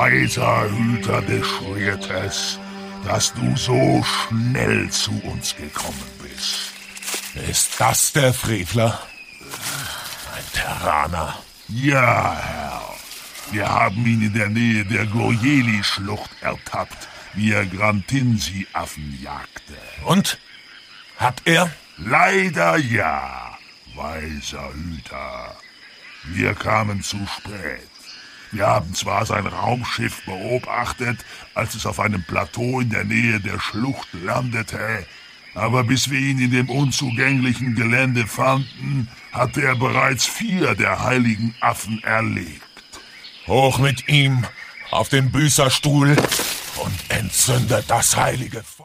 weiser Hüter des Schwertes, dass du so schnell zu uns gekommen bist. Ist das der Frevler? Ein Terraner. Ja, Herr. Wir haben ihn in der Nähe der Goyeli-Schlucht ertappt, wie er Grantinsi-Affen jagte. Und? Hat er? Leider ja, weiser Hüter. Wir kamen zu spät. Wir haben zwar sein Raumschiff beobachtet, als es auf einem Plateau in der Nähe der Schlucht landete, aber bis wir ihn in dem unzugänglichen Gelände fanden, hatte er bereits 4 der heiligen Affen erlegt. Hoch mit ihm auf den Büßerstuhl und entzündet das heilige Feuer.